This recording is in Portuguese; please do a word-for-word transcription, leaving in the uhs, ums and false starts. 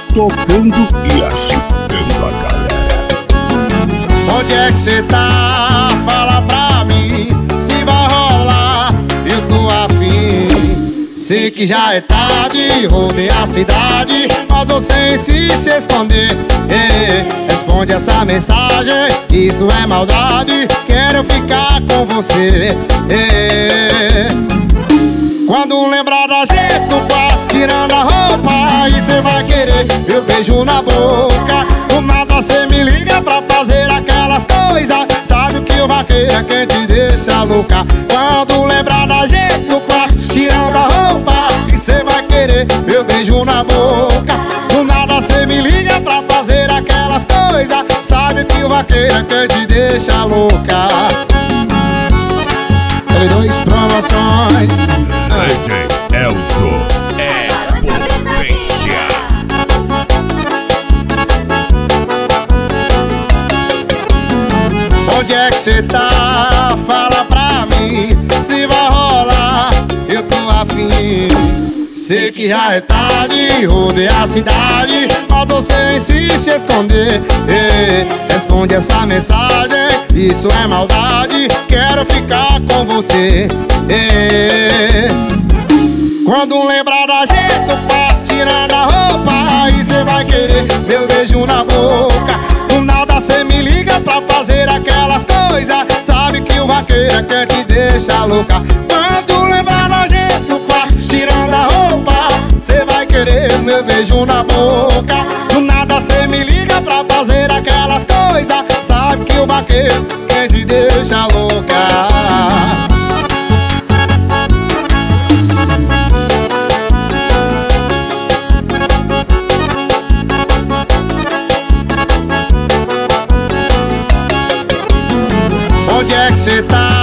tocando e agitando a galera. Onde é que cê tá? Fala pra mim se vai rolar, eu tô afim. Sei que já é tarde, rodei a cidade, mas você insiste se esconder. Ei, responde essa mensagem, isso é maldade, quero ficar com você. Ei, quando lembrar da gente no quarto, tirando a roupa, aí cê vai querer meu beijo na boca. Do nada cê me liga pra fazer aquelas coisas, sabe o que o vaqueiro é quem te deixa louca. Quando lembrar da gente no quarto, tirando a roupa, e cê vai querer meu beijo na boca. Do nada cê me liga pra fazer aquelas coisas, sabe que o vaqueiro é quem te deixa louca. Teve dois promoções. D J Elzo é potência. Onde é que cê tá? Fala pra mim se vai rolar, eu tô afim. Sei que já é tarde, rodei a cidade, mas você insiste se esconder. Ei, responde essa mensagem, isso é maldade, quero ficar com você. Ei, quando lembrar da gente no quarto, tirando a roupa, aí cê vai querer meu beijo na boca. Do nada cê me liga pra fazer aquelas coisas, sabe que o vaqueiro é quem te deixa louca. Quando lembrar da gente no quarto, tirando a roupa, cê vai querer meu beijo na boca. Do nada cê me liga pra fazer aquelas coisas, sabe que o vaqueiro é quem te deixa louca. Onde é que cê tá?